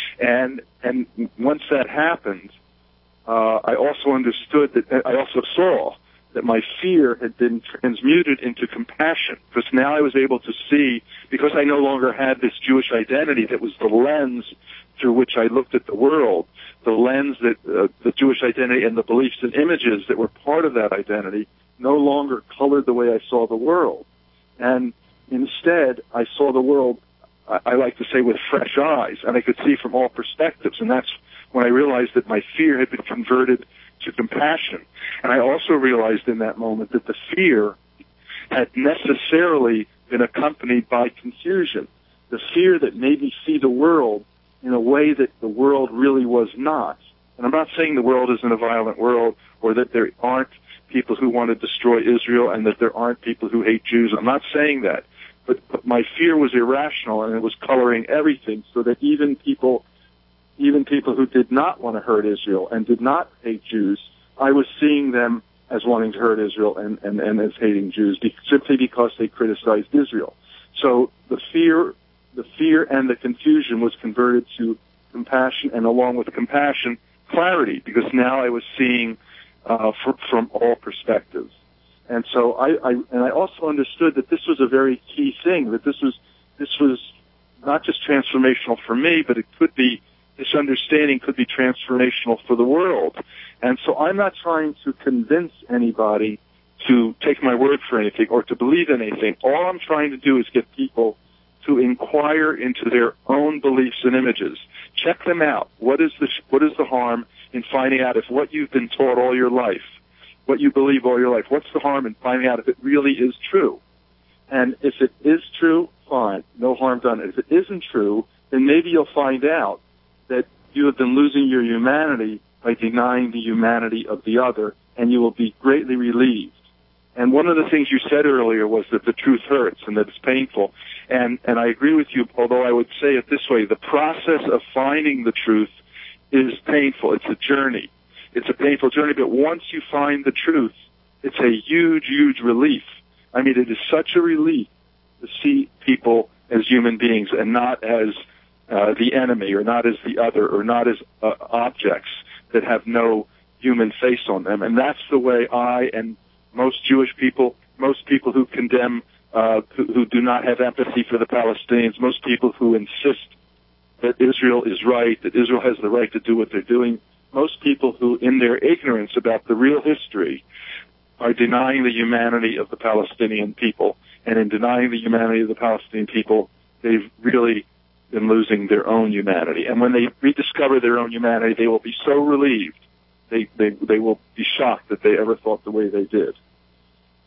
P: And and once that happened, uh, I also understood that, I also saw that my fear had been transmuted into compassion, because now I was able to see, because I no longer had this Jewish identity that was the lens through which I looked at the world, the lens that uh, the Jewish identity and the beliefs and images that were part of that identity no longer colored the way I saw the world. And instead, I saw the world, I, I like to say, with fresh eyes, and I could see from all perspectives. And that's when I realized that my fear had been converted to compassion. And I also realized in that moment that the fear had necessarily been accompanied by confusion. The fear that made me see the world in a way that the world really was not. And I'm not saying the world isn't a violent world, or that there aren't people who want to destroy Israel and that there aren't people who hate Jews. I'm not saying that. But, but my fear was irrational, and it was coloring everything, so that even people even people who did not want to hurt Israel and did not hate Jews, I was seeing them as wanting to hurt Israel and, and, and as hating Jews, be, simply because they criticized Israel. So the fear, the fear and the confusion was converted to compassion, and along with compassion, clarity, because now I was seeing uh, from, from all perspectives. And so I, I, and I also understood that this was a very key thing, that this was, this was not just transformational for me, but it could be, this understanding could be transformational for the world. And so I'm not trying to convince anybody to take my word for anything or to believe in anything. All I'm trying to do is get people to inquire into their own beliefs and images. Check them out. What is the, what is the harm in finding out if what you've been taught all your life, what you believe all your life, what's the harm in finding out if it really is true? And if it is true, fine, no harm done. If it isn't true, then maybe you'll find out that you have been losing your humanity by denying the humanity of the other, and you will be greatly relieved. And one of the things you said earlier was that the truth hurts and that it's painful. And, and I agree with you, although I would say it this way, the process of finding the truth is painful. It's a journey. It's a painful journey, but once you find the truth, it's a huge, huge relief. I mean, it is such a relief to see people as human beings and not as uh, the enemy or not as the other or not as uh, objects that have no human face on them. And that's the way I and most Jewish people, most people who condemn, uh, who, who do not have empathy for the Palestinians, most people who insist that Israel is right, that Israel has the right to do what they're doing, most people who, in their ignorance about the real history, are denying the humanity of the Palestinian people. And in denying the humanity of the Palestinian people, they've really been losing their own humanity. And when they rediscover their own humanity, they will be so relieved. They, they, they will be shocked that they ever thought the way they did.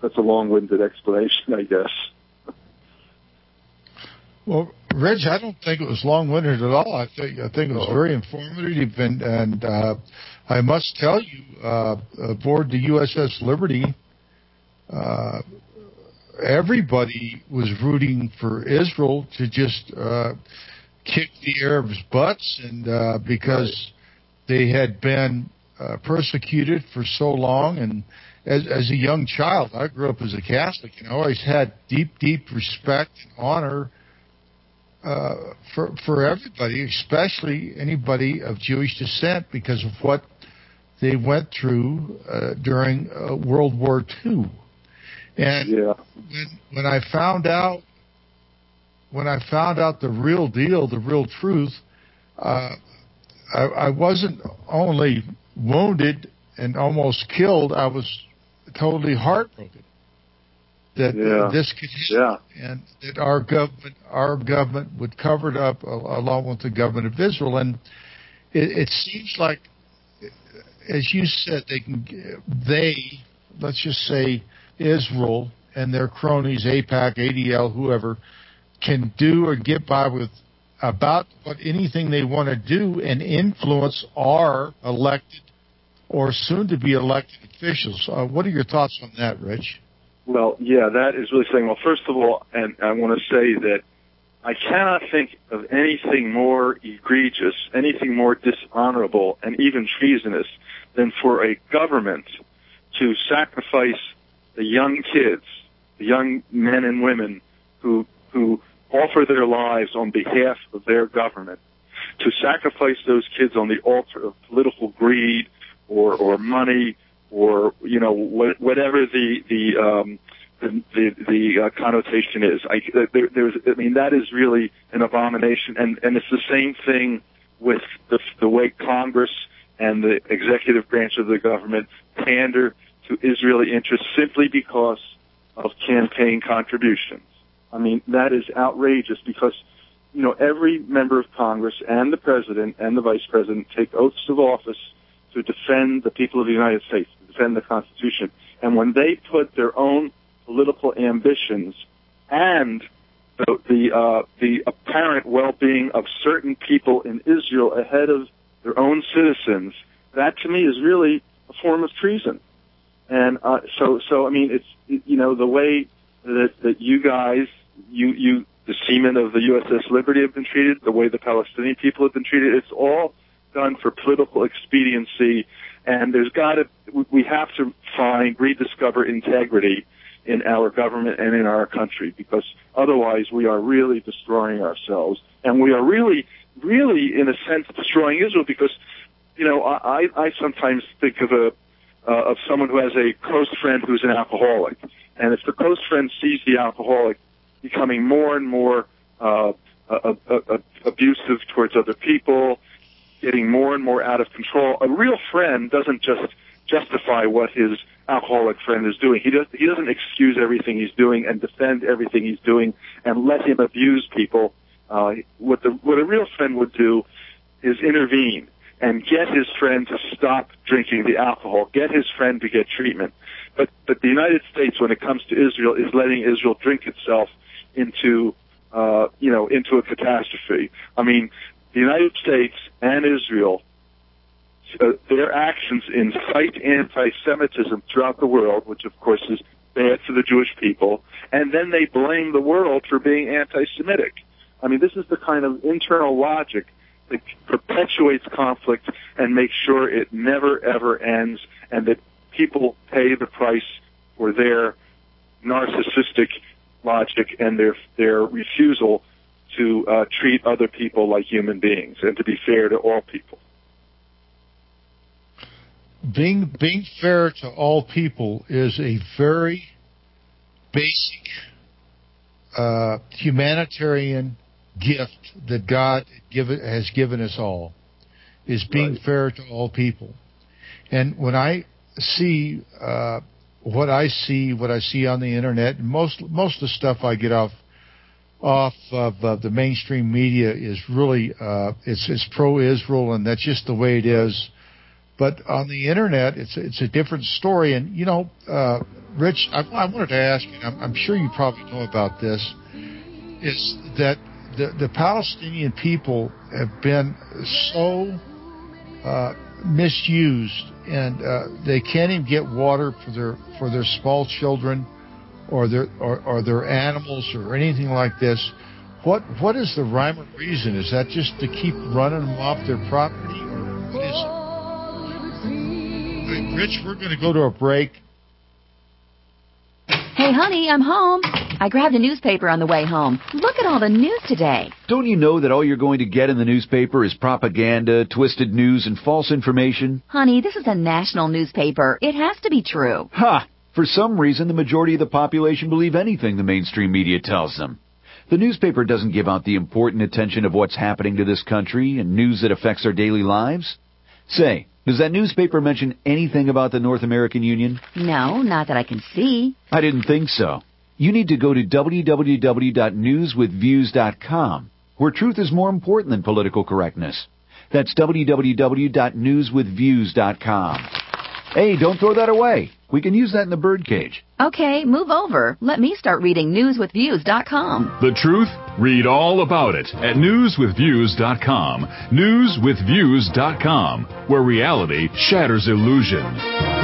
P: that's a long-winded explanation, I guess.
A: Well, Reg, I don't think it was long-winded at all. I think I think it was very informative, and, and uh, I must tell you, uh, aboard the U S S Liberty, uh, everybody was rooting for Israel to just uh, kick the Arabs' butts, and uh, because right. they had been uh, persecuted for so long, and as, as a young child, I grew up as a Catholic, and I always had deep, deep respect and honor Uh, for for everybody, especially anybody of Jewish descent, because of what they went through uh, during uh, World War Two. And
P: yeah.
A: when when I found out when I found out the real deal, the real truth, uh, I, I wasn't only wounded and almost killed. I was totally heartbroken that
P: yeah.
A: this could
P: yeah.
A: happen, and that our government, our government would cover it up along with the government of Israel. And it, it seems like, as you said, they can, they, let's just say Israel and their cronies, AIPAC, A D L, whoever, can do or get by with about what anything they want to do and influence our elected or soon-to-be elected officials. Uh, what are your thoughts on that, Rich?
P: Well, yeah, that is really saying, well, first of all, and I want to say that I cannot think of anything more egregious, anything more dishonorable, and even treasonous than for a government to sacrifice the young kids, the young men and women who who offer their lives on behalf of their government, to sacrifice those kids on the altar of political greed or, or money, or, you know, wh- whatever the the um, the, the, the uh, connotation is. I, there, there's, I mean, that is really an abomination, and, and it's the same thing with the, the way Congress and the executive branch of the government pander to Israeli interests simply because of campaign contributions. I mean, that is outrageous because, you know, every member of Congress and the president and the vice president take oaths of office to defend the people of the United States, to defend the Constitution. And when they put their own political ambitions and the the, uh, the apparent well-being of certain people in Israel ahead of their own citizens, that to me is really a form of treason. And uh, so, so I mean, it's, you know, the way that, that you guys, you, you, the seamen of the U S S Liberty have been treated, the way the Palestinian people have been treated, it's all done for political expediency. And there's got to, we have to find, rediscover integrity in our government and in our country, because otherwise we are really destroying ourselves. And we are really, really, in a sense, destroying Israel, because, you know, I, I sometimes think of a, uh, of someone who has a close friend who's an alcoholic. And if the close friend sees the alcoholic becoming more and more uh, uh, uh, uh, abusive towards other people, getting more and more out of control, a real friend doesn't just justify what his alcoholic friend is doing. He does, he doesn't excuse everything he's doing and defend everything he's doing and let him abuse people. Uh, what the what a real friend would do is intervene and get his friend to stop drinking the alcohol, get his friend to get treatment. But but the United States, when it comes to Israel, is letting Israel drink itself into uh, you know into a catastrophe. I mean, the United States and Israel, uh, their actions incite anti-Semitism throughout the world, which of course is bad for the Jewish people, and then they blame the world for being anti-Semitic. I mean, this is the kind of internal logic that perpetuates conflict and makes sure it never, ever ends, and that people pay the price for their narcissistic logic and their their refusal to uh, treat other people like human beings and to be fair to all people.
A: Being being fair to all people is a very basic uh, humanitarian gift that God give, has given us all, is being right. fair to all people. And when I see uh, what I see, what I see on the internet, and most most of the stuff I get off off of uh, the mainstream media is really uh, it's, it's pro-Israel, and that's just the way it is. But on the internet, it's it's a different story. And you know, uh, Rich, I, I wanted to ask you. I'm, I'm sure you probably know about this. Is that the the Palestinian people have been so uh, misused, and uh, they can't even get water for their for their small children, or their or, or their animals, or anything like this. What what is the rhyme or reason? Is that just to keep running them off their property, or what is it? Rich, we're going to go to a break.
K: Hey, honey, I'm home. I grabbed a newspaper on the way home. Look at all the news today.
L: Don't you know that all you're going to get in the newspaper is propaganda, twisted news, and false information?
K: Honey, this is a national newspaper. It has to be true.
L: Ha! For some reason, the majority of the population believe anything the mainstream media tells them. The newspaper doesn't give out the important attention of what's happening to this country and news that affects our daily lives. Say, does that newspaper mention anything about the North American Union?
K: No, not that I can see.
L: I didn't think so. You need to go to w w w dot news with views dot com, where truth is more important than political correctness. That's w w w dot news with views dot com. Hey, don't throw that away. We can use that in the birdcage.
K: Okay, move over. Let me start reading news with views dot com.
M: The truth? Read all about it at news with views dot com. news with views dot com, where reality shatters illusion.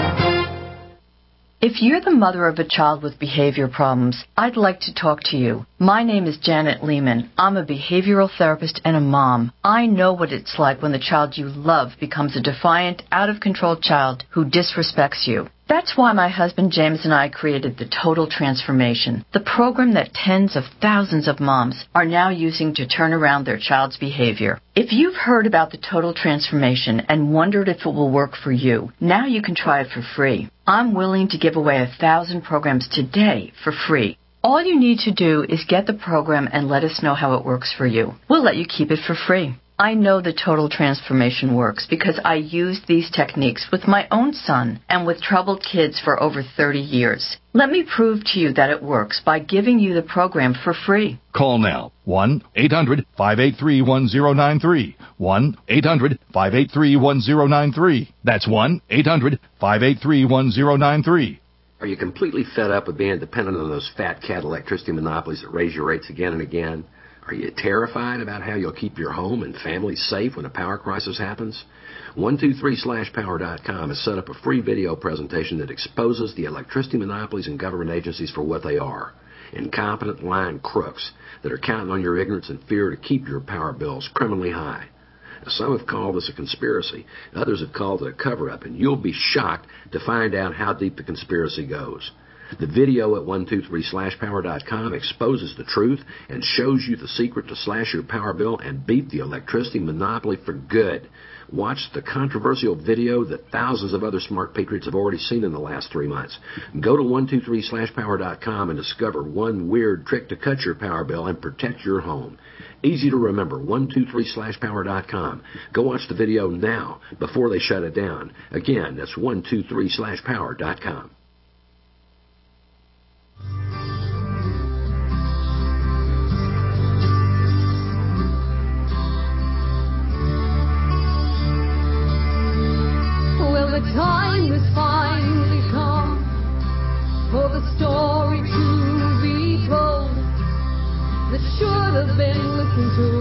N: If you're the mother of a child with behavior problems, I'd like to talk to you. My name is Janet Lehman. I'm a behavioral therapist and a mom. I know what it's like when the child you love becomes a defiant, out-of-control child who disrespects you. That's why my husband James and I created the Total Transformation, the program that tens of thousands of moms are now using to turn around their child's behavior. If you've heard about the Total Transformation and wondered if it will work for you, now you can try it for free. I'm willing to give away a thousand programs today for free. All you need to do is get the program and let us know how it works for you. We'll let you keep it for free. I know the Total Transformation works because I used these techniques with my own son and with troubled kids for over thirty years. Let me prove to you that it works by giving you the program for free.
O: Call now. one eight hundred five eight three one zero nine three. one eight hundred five eight three one zero nine three. That's one eight hundred five eight three one zero nine three.
Q: Are you completely fed up with being dependent on those fat cat electricity monopolies that raise your rates again and again? Are you terrified about how you'll keep your home and family safe when a power crisis happens? one two three slash power dot com has set up a free video presentation that exposes the electricity monopolies and government agencies for what they are. Incompetent lying crooks that are counting on your ignorance and fear to keep your power bills criminally high. Now, some have called this a conspiracy. Others have called it a cover-up, and you'll be shocked to find out how deep the conspiracy goes. The video at one two three slash power dot com exposes the truth and shows you the secret to slash your power bill and beat the electricity monopoly for good. Watch the controversial video that thousands of other smart patriots have already seen in the last three months. Go to one two three slash power dot com and discover one weird trick to cut your power bill and protect your home. Easy to remember, one two three slash power dot com. Go watch the video now before they shut it down. Again, that's one two three slash power dot com.
F: Well, the time has finally come for the story to be told that should have been listened to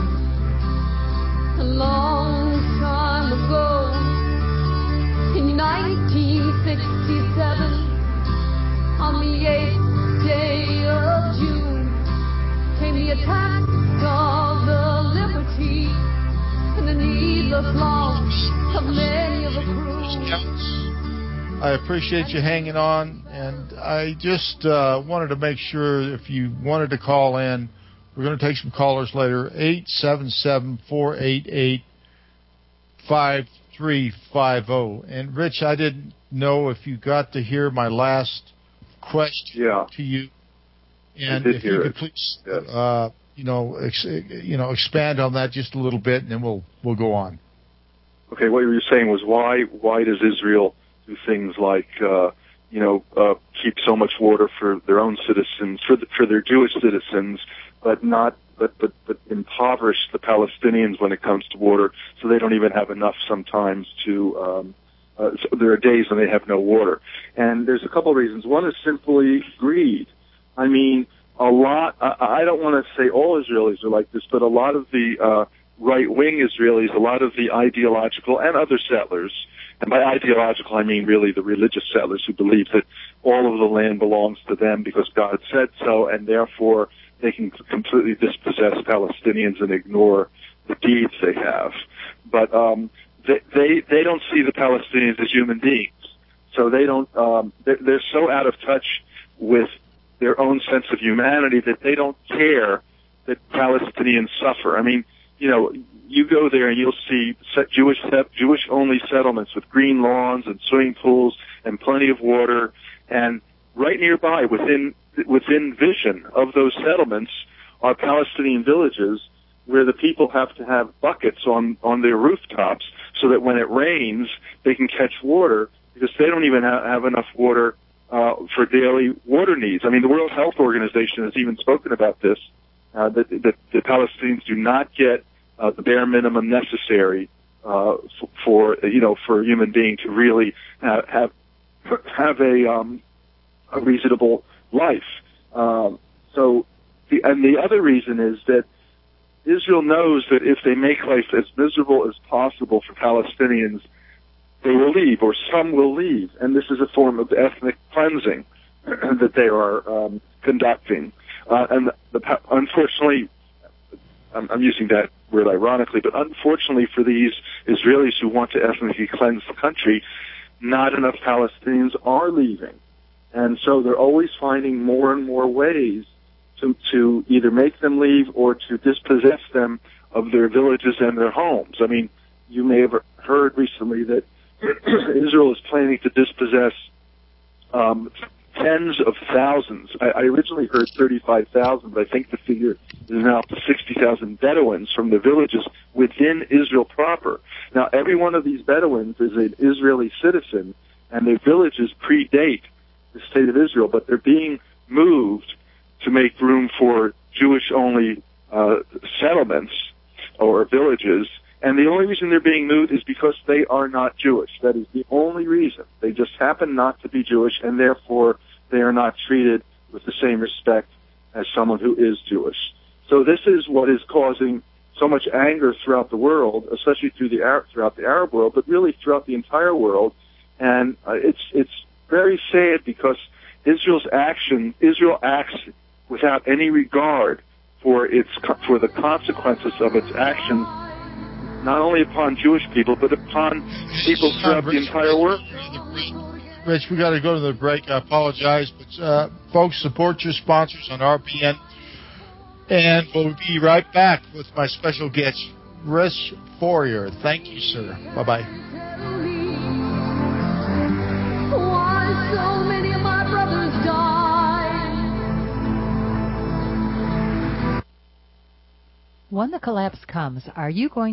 F: a long time ago. In nineteen sixty-seven, on the eighth day of June, came the attack of the Liberty and the needless loss of many of the crew.
A: I appreciate you hanging on, and I just uh, wanted to make sure if you wanted to call in, we're going to take some callers later, eight seven seven, four eight eight, five three five zero. And, Rich, I didn't know if you got to hear my last question
P: yeah.
A: to you. And
P: I did
A: if
P: hear
A: you could
P: it.
A: please,
P: yes.
A: uh, you know, ex- you know, expand on that just a little bit, and then we'll we'll go on.
P: Okay, what you were saying was why why does Israel do things like uh, you know, uh, keep so much water for their own citizens, for the, for their Jewish citizens, but not, but, but, but impoverish the Palestinians when it comes to water, so they don't even have enough sometimes to, um, uh, so there are days when they have no water. And there's a couple of reasons. One is simply greed. I mean, a lot, I, I don't want to say all Israelis are like this, but a lot of the, uh, right-wing Israelis, a lot of the ideological and other settlers, and by ideological I mean really the religious settlers who believe that all of the land belongs to them because God said so, and therefore they can completely dispossess Palestinians and ignore the deeds they have. But um, they, they they don't see the Palestinians as human beings, so they don't. Um, they're, they're so out of touch with their own sense of humanity that they don't care that Palestinians suffer. I mean, you know, you go there and you'll see Jewish Jewish-only settlements with green lawns and swimming pools and plenty of water, and right nearby, within within vision of those settlements, are Palestinian villages where the people have to have buckets on on their rooftops so that when it rains they can catch water, because they don't even ha- have enough water uh, for daily water needs. I mean, the World Health Organization has even spoken about this. Uh, that, that the Palestinians do not get uh, the bare minimum necessary uh, f- for you know for a human being to really uh, have have a um, a reasonable life. Um, so, the, and the other reason is that Israel knows that if they make life as miserable as possible for Palestinians, they will leave, or some will leave, and this is a form of ethnic cleansing that they are um, conducting. Uh, and the, the, unfortunately, I'm, I'm using that word ironically, but unfortunately for these Israelis who want to ethnically cleanse the country, not enough Palestinians are leaving. And so they're always finding more and more ways to, to either make them leave or to dispossess them of their villages and their homes. I mean, you may have heard recently that Israel is planning to dispossess um, tens of thousands. I, I originally heard thirty-five thousand, but I think the figure is now up to sixty thousand Bedouins from the villages within Israel proper. Now, every one of these Bedouins is an Israeli citizen, and their villages predate the state of Israel, but they're being moved to make room for Jewish-only uh, settlements or villages. And the only reason they're being moved is because they are not Jewish. That is the only reason. They just happen not to be Jewish, and therefore they are not treated with the same respect as someone who is Jewish. So this is what is causing so much anger throughout the world, especially through the Arab, throughout the Arab world, but really throughout the entire world. And uh, it's it's very sad because Israel's action, Israel acts without any regard for its for the consequences of its actions, not only upon Jewish people, but upon people throughout the entire world.
A: Rich, we got to go to the break. I apologize, but uh, folks, support your sponsors on R P N, and we'll be right back with my special guest, Rich Fourier. Thank you, sir. Bye bye.
R: When the collapse comes, are you going